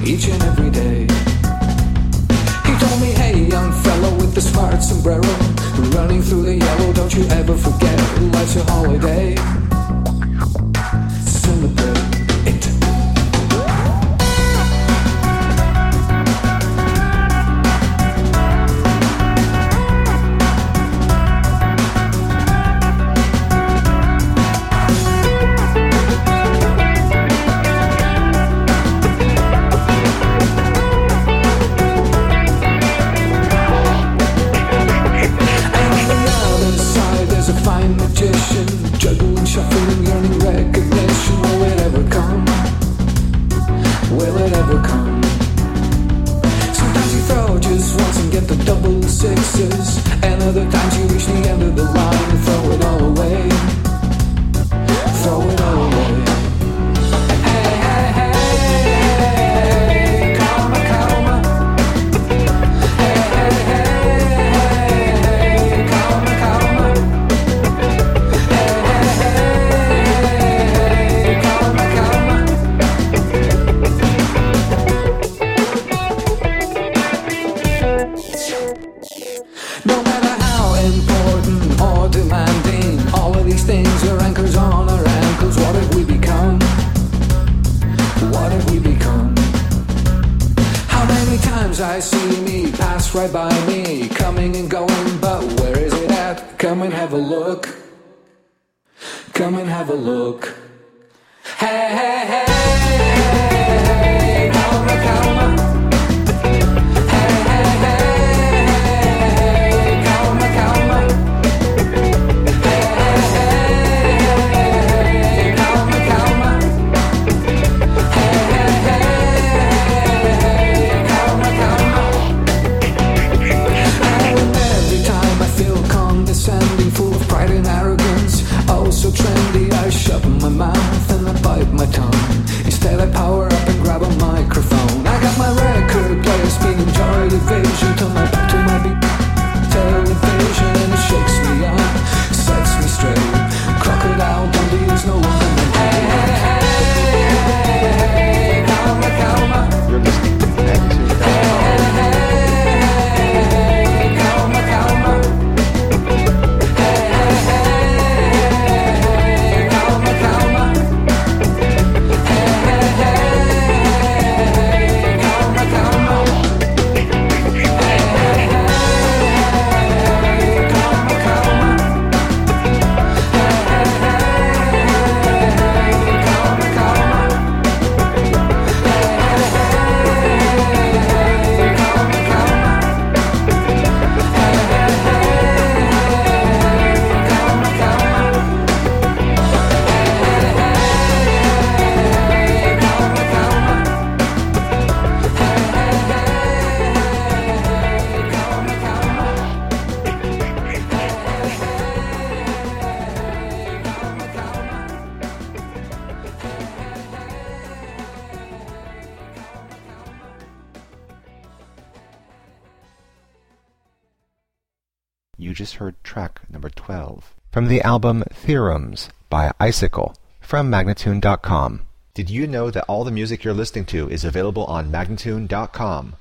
each and every day. He told me, hey young fellow with the smart sombrero, running through the yellow, don't you ever forget, life's a holiday. Celebrate it. Juggling, shuffling, yearning recognition. Will it ever come? Will it ever come? Sometimes you throw just once and get the double sixes, and other times you reach the end of the line and throw it all away. Throw it all away. Hey, hey, hey, karma, karma. Hey, hey, hey, karma, karma. No matter how important or demanding, all of these things are anchors on our ankles. What have we become? What have we become? How many times I see me pass right by me, coming and going, but where is it at? Come and have a look. Come and have a look. Hey, hey, hey, hey, karma, karma. So trendy, I shut my mouth and I bite my tongue. Instead I power up and grab a microphone. I got my record player spinning Joy Division, turn my back to my beat television, and it shakes me up, sets me straight. Crocodile Dundee is no longer my hey, hey, hey, hey, karma, karma. You're listening to Magnitude.com. Hey, hey, hey, karma, karma. You just heard track number 12 from the album Theorems by Icicle from Magnatune.com. Did you know that all the music you're listening to is available on Magnatune.com?